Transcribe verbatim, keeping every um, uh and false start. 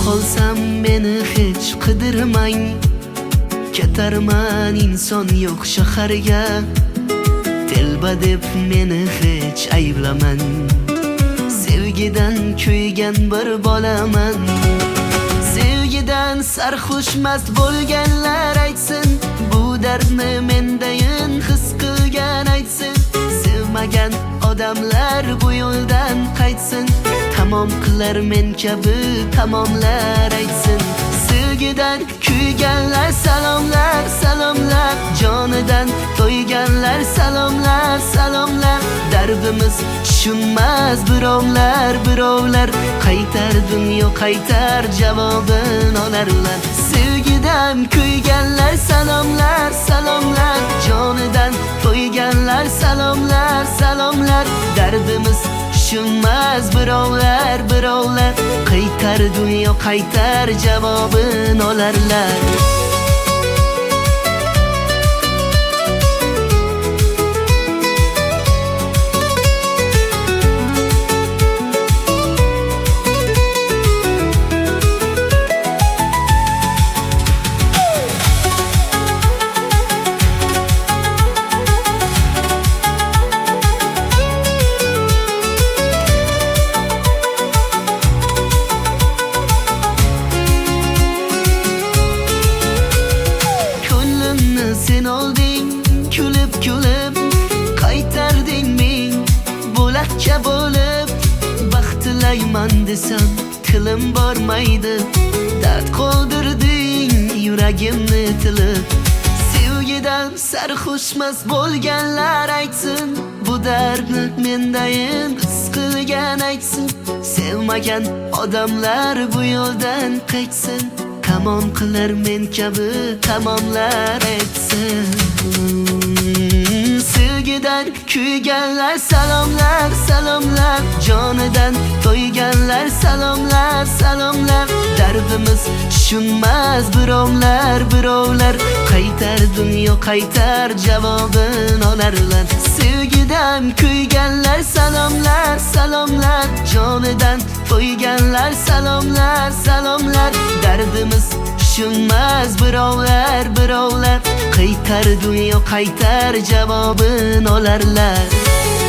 qolsam meni hech qidirmang, ketarman inson yo'q shaharga. Telba deb meni hech ayblaman, sevgidan kuygan bir bolaman. Sevgidan sarxush mast bo'lganlar aytsin, bu dardni mendayin his qilgan aytsin. Sevmagan odamlar bu yo'ldan qaytsin, tamom qilar men kabi tamomlar aytsin. Sevgidan kuyganlar salomlar, salomlar. Jonidan to'yganlar salomlar, salomlar. Dardimiz tushunmas birovlar, birovlar. Qaytar dunyo qaytar javobin olarlar. Sevgidan kuyganlar salomlar, salomlar. Jonidan to'yganlar salomlar, salomlar. Dardimiz tushunmas birovlar, birovlar. Qaytar dunyo qaytar javobin olarlar. Sen olding kulib kulib, qaytarding men bo'lakcha bo'lib. Baxt tilayman desam tilim bormaydi, dard qoldirding yuragimni tilib. Sevgidan sarxushmas bo'lganlar aytsin, bu dardni mendayin his qilgan aytsin. Sevmagan odamlar bu yo'ldan qaytsin, tamom qilar men kabi tamomlar aytsin. Sevgidan kuyganlar salomlar, salomlar. Jonidan to'yganlar salomlar, salomlar. Dardimiz tushunmas birovlar, birovlar. Qaytar dunyo qaytar javobin olarlar. Sevgidan kuyganlar salomlar, salomlar. Jonidan to'yganlar salomlar, salomlar. Dardimiz tushunmas birovlar, birovlar. Qaytar dunyo qaytar javobin olarlar.